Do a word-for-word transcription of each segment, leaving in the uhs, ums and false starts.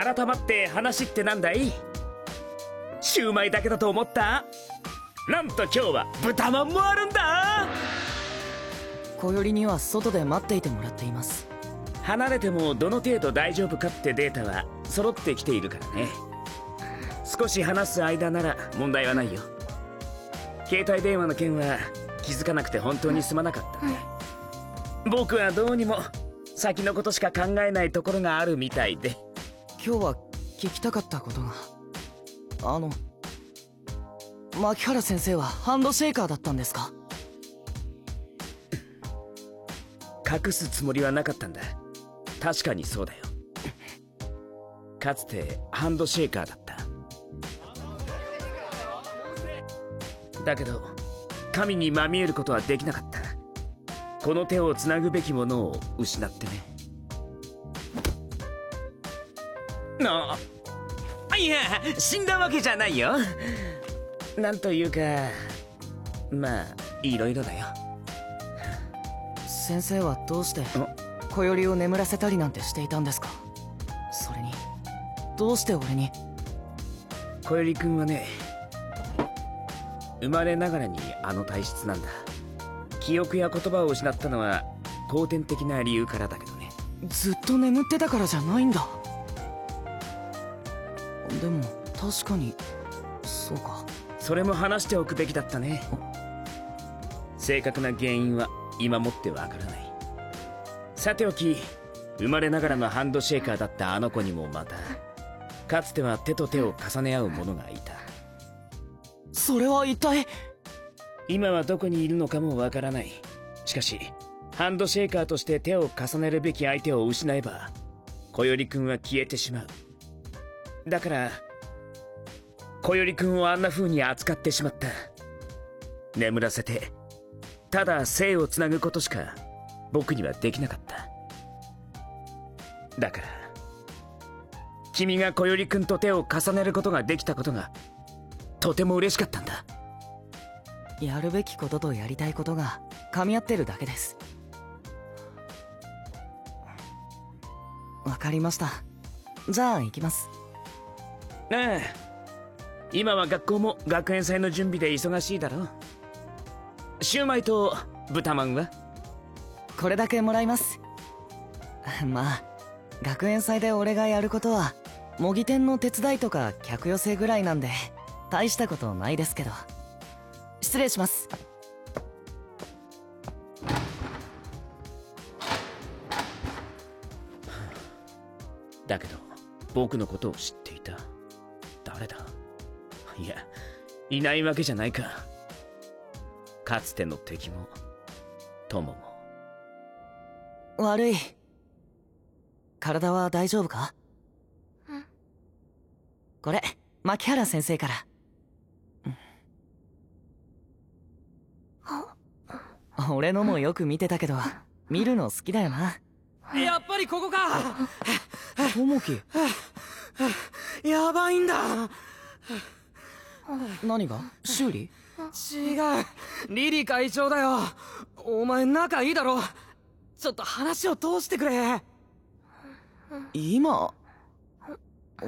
改まって話ってなんだい？シューマイだけだと思った？なんと今日は豚まんもあるんだ。 小寄りには外で待っていてもらっています。 離れてもどの程度大丈夫かってデータは揃ってきているからね。少し話す間なら問題はないよ。携帯電話の件は気づかなくて本当にすまなかったね。僕はどうにも先のことしか考えないところがあるみたいで。 今日は聞きたかったことが。あの牧原先生はハンドシェイカーだったんですか？ 隠すつもりはなかったんだ。確かにそうだよ。かつてハンドシェイカーだった。だけど神にまみえることはできなかった。この手をつなぐべきものを失ってね。なあ、いや死んだわけじゃないよ。なんというかまあいろいろだよ。 先生はどうして小寄りを眠らせたりなんてしていたんですか？それにどうして俺に。 小寄君はね、生まれながらにあの体質なんだ。記憶や言葉を失ったのは後天的な理由からだけどね。 ずっと眠ってたからじゃないんだ。でも確かにそうか。 それも話しておくべきだったね。正確な原因は今もってわからない。さておき、生まれながらのハンドシェイカーだったあの子にもまたかつては手と手を重ね合う者がいた。 それは一体。 今はどこにいるのかもわからない。しかしハンドシェイカーとして手を重ねるべき相手を失えば小寄君は消えてしまう。だから小寄君をあんな風に扱ってしまった。眠らせてただ生をつなぐことしか僕にはできなかった。だから君が小寄君と手を重ねることができたことがとても嬉しかったんだ。 やるべきこととやりたいことが噛み合ってるだけです。わかりました。じゃあ行きます。 ああ、今は学校も学園祭の準備で忙しいだろ。シューマイと豚まんは？ これだけもらいます。まあ学園祭で俺がやることは模擬店の手伝いとか客寄せぐらいなんで大したことないですけど。失礼します。 だけど僕のことを知っていた。誰だ？いや、いないわけじゃないか。かつての敵も友も。 悪い。体は大丈夫か？ うん。 これ牧原先生から。俺のもよく見てたけど見るの好きだよな。 やっぱりここか。 友樹。 やばいんだ。 何が？修理？ 違う、リリ会長だよ。お前仲いいだろ。ちょっと話を通してくれ。 今おそ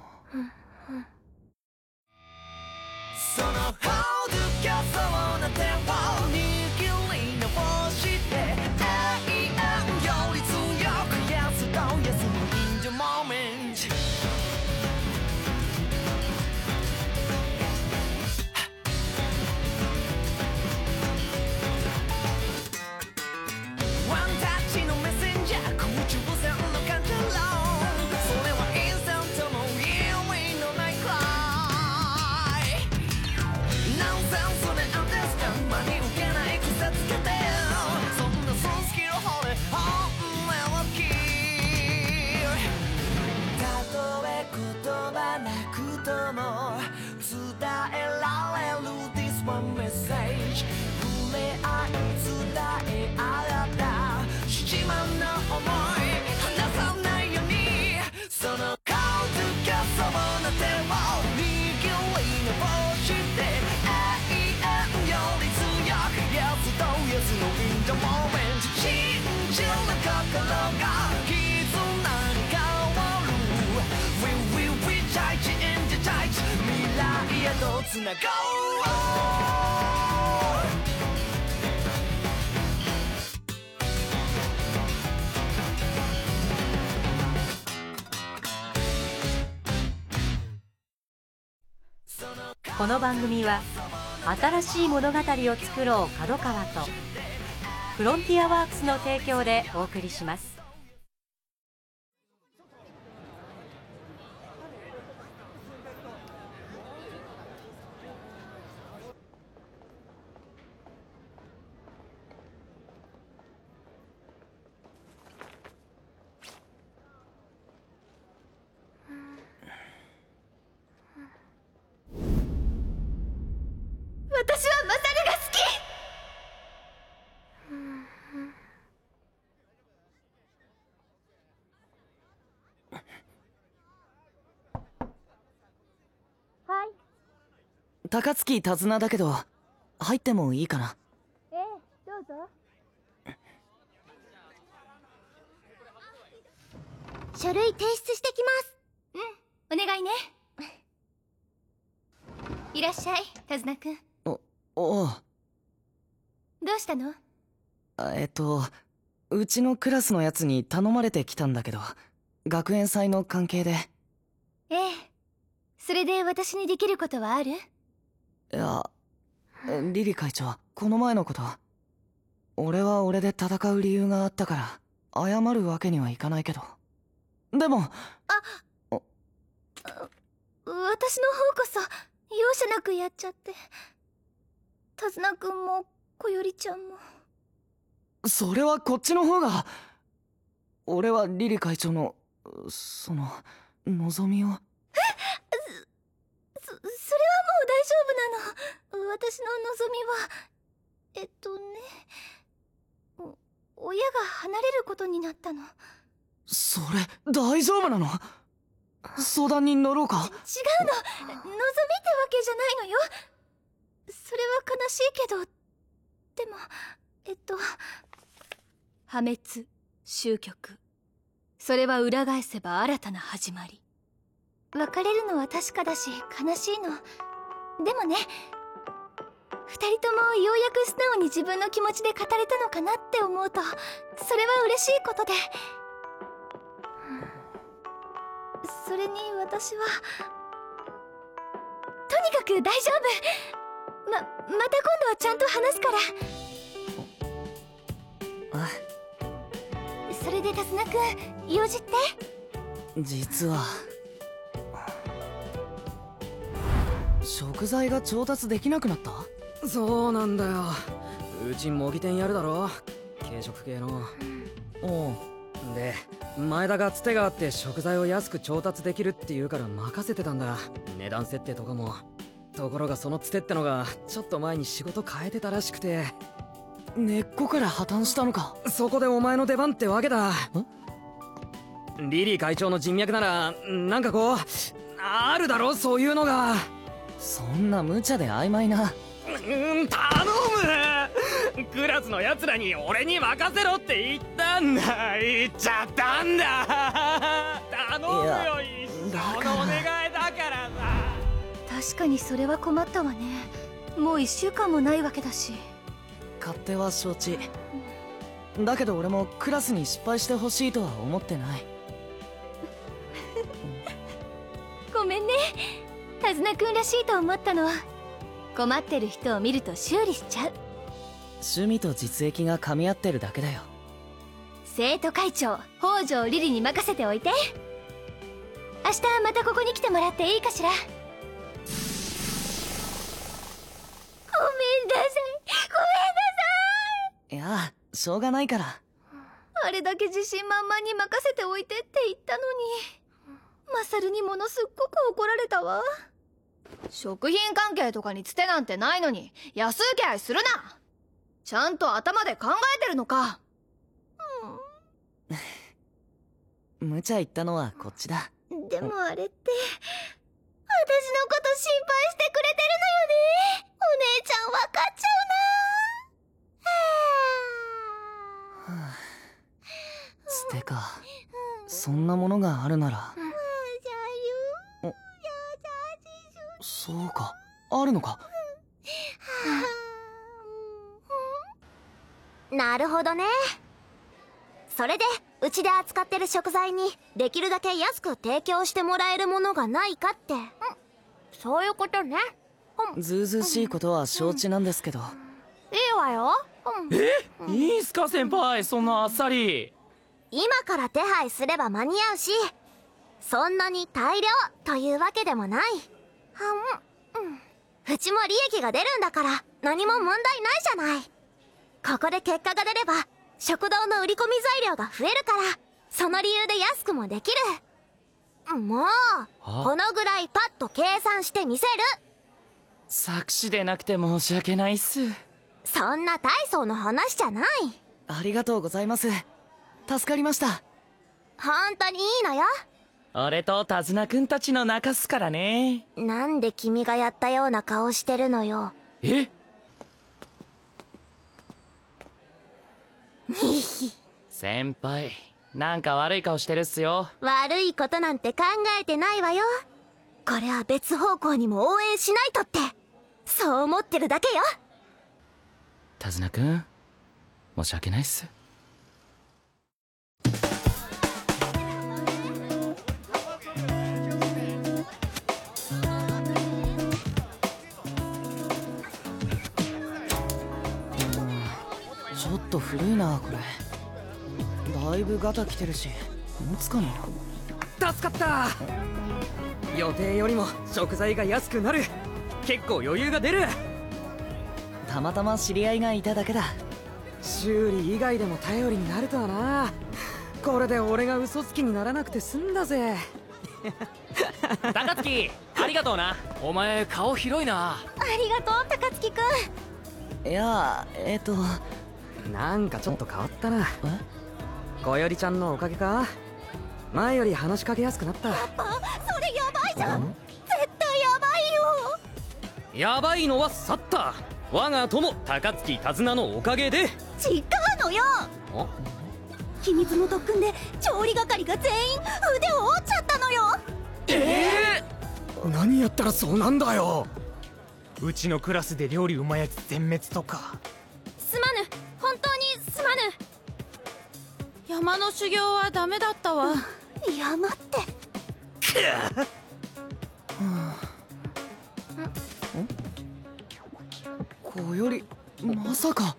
のほどかそうな手を握り直して愛より強く Yes, don't yes, in the moment。 ワンタッチのメッセンジャー、空中戦の感情。それはインスタントの意味のないくらい。ナンセンスでアンデスタン真に受けない癖つけて、そんなソンスキル掘れ本音を聞い。たとえ言葉なくとも伝えられる This one message。 触れ合い伝え合った七万の想い離さないように。その顔つかそうな手を握りのぼして愛より強く Yes, don't yes, no in the moment。 信じる心が絆に変わる。 We をつなごう。 この番組は新しい物語を作ろう角川とフロンティアワークスの提供でお送りします。 私はマサルが好き。 はい。 高槻手綱だけど入ってもいいかな。 ええ、どうぞ。書類提出してきます。 うん、お願いね。いらっしゃい、手綱くん。 おおう。 どうしたの？ あえっとうちのクラスのやつに頼まれてきたんだけど、学園祭の関係で。 ええ。それで私にできることはある？ いや、リリ会長、この前のこと、俺は俺で戦う理由があったから謝るわけにはいかないけど、でもあっ、私の方こそ容赦なくやっちゃって。手綱くんもこよりちゃんも。 それはこっちの方が。俺はリリ会長のその望みを。えっそ、それはもう大丈夫なの。私の望みはえっとね、お親が離れることになったの。 それ大丈夫なの？相談に乗ろうか？ 違うの、望みってわけじゃないのよ。それは悲しいけど、でもえっと破滅、終局、それは裏返せば新たな始まり。別れるのは確かだし悲しいの。でもね、二人ともようやく素直に自分の気持ちで語れたのかなって思うと、それは嬉しいことで。それに私はとにかく大丈夫。ま、また今度はちゃんと話すから。 あ、 それで手綱くん、用事って？ 実は食材が調達できなくなった？ そうなんだよ。うち模擬店やるだろ、軽食系の。 おう。 で前田がつてがあって食材を安く調達できるって言うから任せてたんだ、値段設定とかも。ところがそのつてってのがちょっと前に仕事変えてたらしくて。 根っこから破綻したのか？ そこでお前の出番ってわけだ。リリー会長の人脈ならなんかこうあるだろ、そういうのが。 そんな無茶で曖昧な。 うん、頼む。クラスのやつらに俺に任せろって言ったんだ。言っちゃったんだ。頼むよ、一生のお願いだからさ。 確かにそれは困ったわね。もう一週間もないわけだし。 勝手は承知だけど俺もクラスに失敗してほしいとは思ってない。 ごめんね、手綱くんらしいと思ったの。困ってる人を見ると修理しちゃう。 趣味と実益が噛み合ってるだけだよ。 生徒会長北条リリに任せておいて。明日またここに来てもらっていいかしら。ごめんなさい、ごめんなさい。 いや、しょうがないから。 あれだけ自信満々に任せておいてって言ったのに、マサルにものすっごく怒られたわ。食品関係とかにつてなんてないのに安請け合いするな。ちゃんと頭で考えてるのか。 うん、無茶言ったのはこっちだ。 でもあれって私のこと心配してくれてるのよね。お姉ちゃん分かっちゃうな。 はあ、つてか、そんなものがあるなら。そうか、 あるのか？ なるほどね。それでうちで扱ってる食材にできるだけ安く提供してもらえるものがないかって、うん、そういうことね。 ずうずうしいことは承知なんですけど。いいわよ。 え、いいんすか先輩、そんなあっさり。 今から手配すれば間に合うし、そんなに大量というわけでもない。はん、うん、うちも利益が出るんだから何も問題ないじゃない。ここで結果が出れば食堂の売り込み材料が増えるから、その理由で安くもできる。もうこのぐらいパッと計算してみせる。 作詞でなくて申し訳ないっす。 そんな大層の話じゃない。 ありがとうございます。助かりました。 本当にいいのよ。 俺と手綱くんたちの仲っすからね。 なんで君がやったような顔してるのよ。 え先輩、なんか悪い顔してるっすよ。 悪いことなんて考えてないわよ。これは別方向にも応援しないとって、そう思ってるだけよ。 手綱くん、申し訳ないっす。 ちょっと古いなこれ。だいぶガタきてるし持つかな。 助かった。予定よりも食材が安くなる。結構余裕が出る。 たまたま知り合いがいただけだ。 修理以外でも頼りになるとはな。これで俺が嘘つきにならなくて済んだぜ。 高槻、ありがとうな。お前顔広いな。 ありがとう高槻くん。 いやえっとなんかちょっと変わったな。 え、 こよりちゃんのおかげか。前より話しかけやすくなった。 パパ、それやばいじゃん。絶対やばいよ。 やばいのは去った。我が友高槻手綱のおかげで。 違うのよ。秘密の特訓で調理係が全員腕を折っちゃったのよ。 ええー、何やったらそうなんだよ。 うちのクラスで料理うまいやつ全滅とか。 すまぬ、本当にすまぬ。山の修行はダメだったわ。 山ってこよりまさか。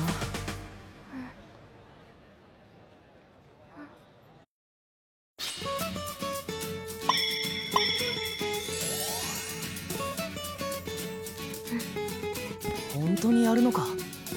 本当にやるのか。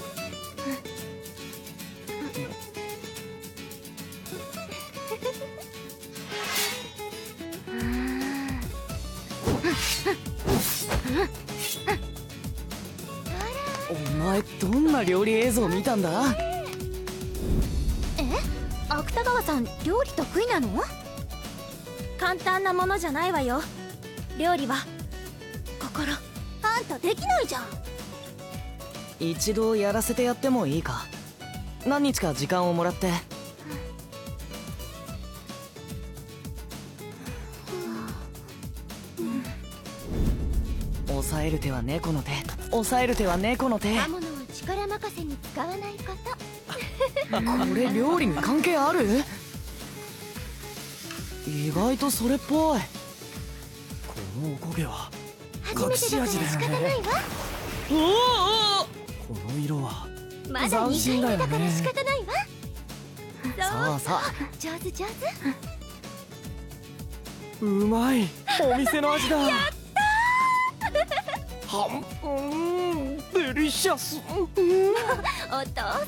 お前どんな料理映像見たんだ。 え、芥川さん料理得意なの？簡単なものじゃないわよ。料理は心。あんたできないじゃん。 一度やらせてやってもいいか。何日か時間をもらって。抑える手は猫の手、抑える手は猫の手。 刃物を力任せに使わないこと。 これ料理に関係ある？意外とそれっぽい。このおこげは隠し味だよね。おお、この色はまだにかい目だから仕方ないわ。 そうそう、 上手上手。 うまい。お店の味だ。 やったはん、うん、デリシャス。 うん、お父さんたら。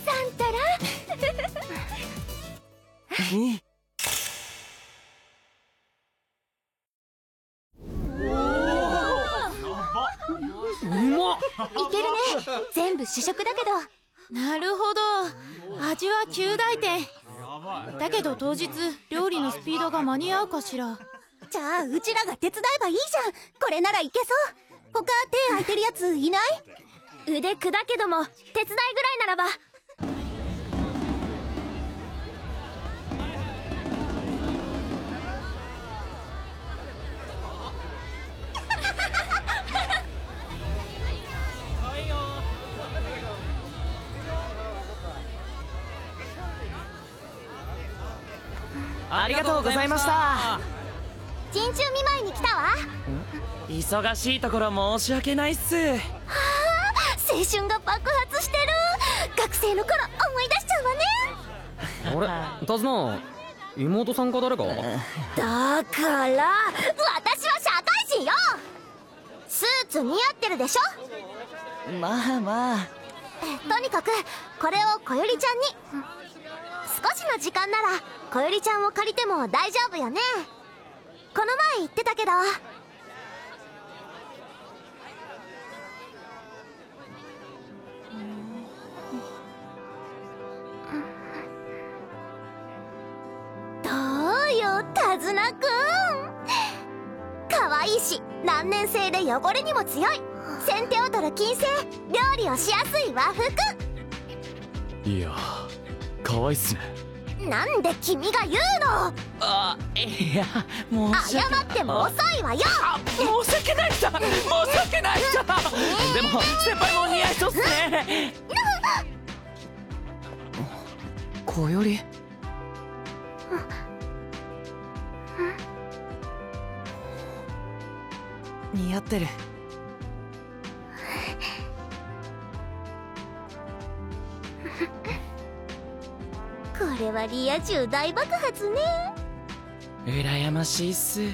うまっ。 いけるね。全部試食だけど。 なるほど、味はきゅう大点だけど当日料理のスピードが間に合うかしら。 じゃあうちらが手伝えばいいじゃん。これならいけそう。他手空いてるやついない？腕砕けども手伝いぐらいならば。 ありがとうございました。 陣中見舞いに来たわ。 忙しいところ申し訳ないっす。 はあ、青春が爆発してる。学生の頃思い出しちゃうわね。 あれ、タズナ、妹さんか誰か？ だから私は社会人よ。スーツ似合ってるでしょ。 まあまあ、 とにかくこれをこよりちゃんに。少しの時間ならこよりちゃんを借りても大丈夫よね。この前言ってたけど。どうよ手綱くん、かわいいし難燃性で汚れにも強い。先手を取る金星、料理をしやすい和服。 いやかわいいっすね。 なんで君が言うの。 あ、いや、もう謝っても遅いわよ。 申し訳ないさ、申し訳ないさ。でも先輩も似合いそうっすね。こより、似合ってる。 これはリア充大爆発ね。 羨ましいっす。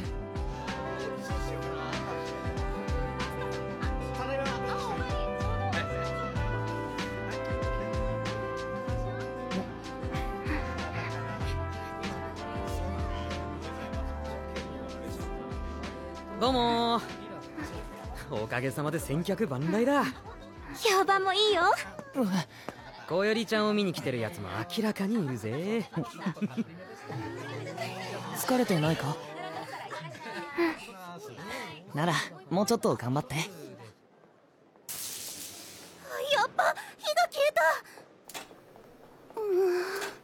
どうもー。おかげさまで千客万来だ。 評判もいいよ。 こよりちゃんを見に来てるやつも明らかにいるぜ。 疲れてないか？ならもうちょっと頑張って。 やっぱ火が消えた。うん、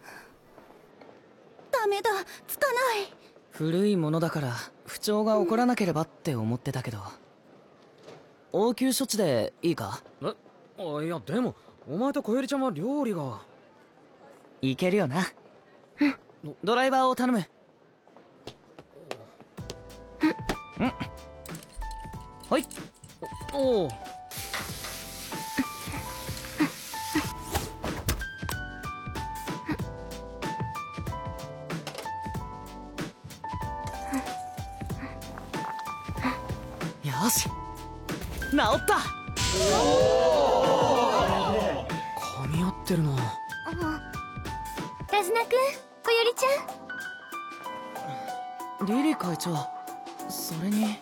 ダメだ、つかない。 古いものだから不調が起こらなければって思ってたけど、応急処置でいいか？ え、あ、いやでもお前とこよりちゃんは料理がいけるよな。ドライバーを頼む。うん、ほい。 おお。 よし、治った。 噛み合ってるな。 手綱くん、こよりちゃん。 リリー会長、それに。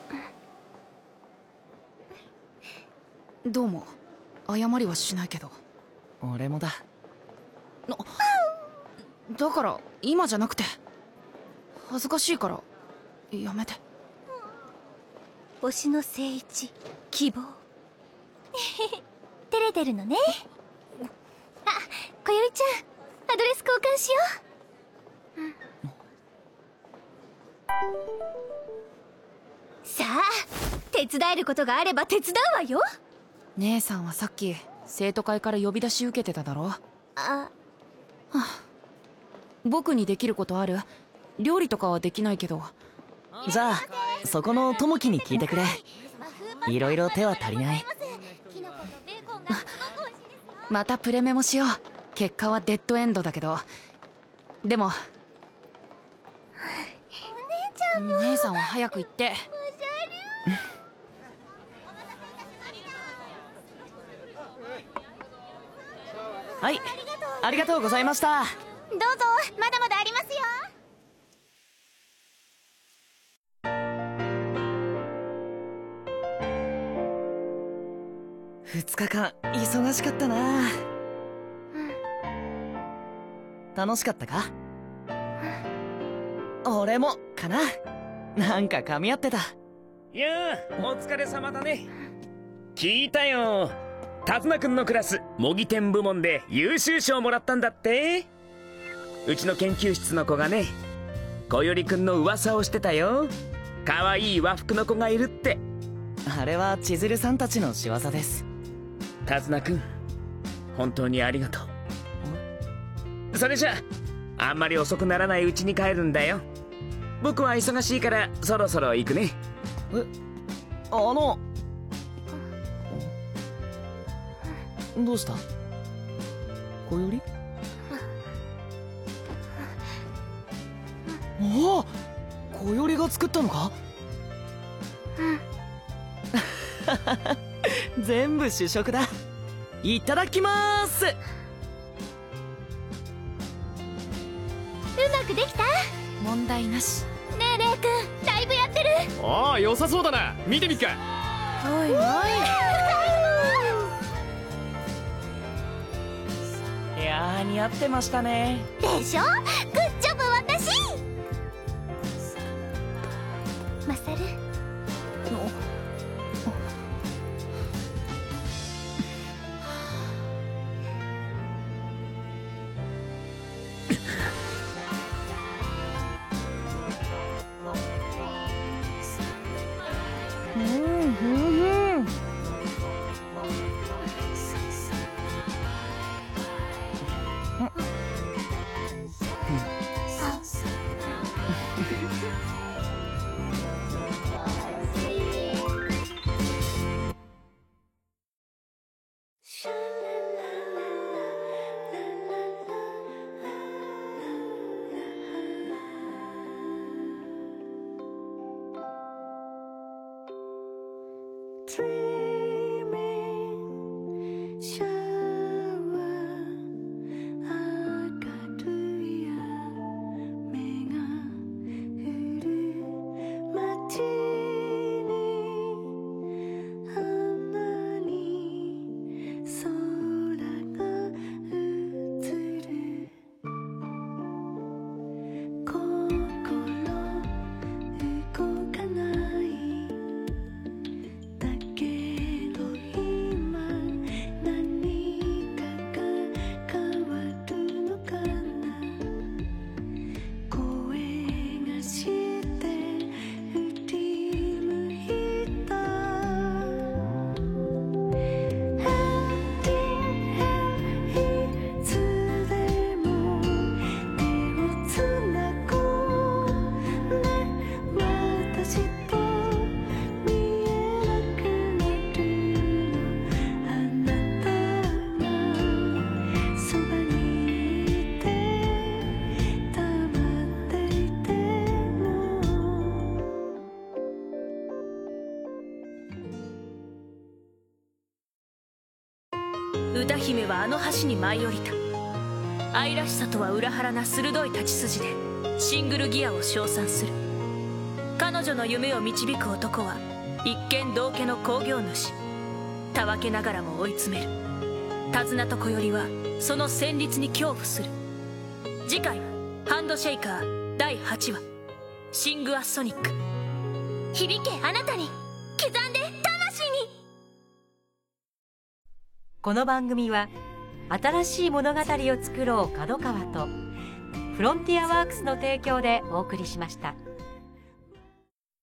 どうも。謝りはしないけど。 俺もだ。 だから今じゃなくて、恥ずかしいからやめて。 星の聖一、希望。照れてるのね。あ、こよりちゃん、アドレス交換しよう。うん、さあ、手伝えることがあれば手伝うわよ。 姉さんはさっき生徒会から呼び出し受けてただろ。 あ、 はあ、僕にできることある？料理とかはできないけど。 じゃあそこの友樹に聞いてくれ。いろいろ手は足りない。 またプレメモしよう。結果はデッドエンドだけど。でも姉さんは早く行って。 はい、ありがとうございました。 どうぞ、まだまだありますよ。 二日間忙しかったな。楽しかったか？俺もかな。なんか噛み合ってた。 いやー、お疲れ様だね。聞いたよ、手綱くんのクラス模擬店部門で優秀賞もらったんだって。うちの研究室の子がね、こよりくんの噂をしてたよ。かわいい和服の子がいるって。 あれは千鶴さんたちの仕業です。 手綱くん、本当にありがとう。それじゃあ、あんまり遅くならないうちに帰るんだよ。 僕は忙しいからそろそろ行くね。 え、あのどうした？小より？おお、小よりが作ったのか？全部主食だ。いただきまーす。うまくできた？ 問題なし。 ねえレイ君、ライブやってる？ ああ、良さそうだな。見てみっか。 おいおい。 いやー、似合ってましたね。 でしょ？グッジョブ私。マサル。 うんうんうん。 歌姫はあの橋に舞い降りた。愛らしさとは裏腹な鋭い立ち筋でシングルギアを称賛する。彼女の夢を導く男は一見道家の興行主。たわけながらも追い詰める。手綱と小よりはその旋律に恐怖する。次回ハンドシェイカーだいはちわシング・ア・ソニック。 響けあなたに、刻んで魂に。 この番組は新しい物語を作ろう角川とフロンティアワークスの提供でお送りしました。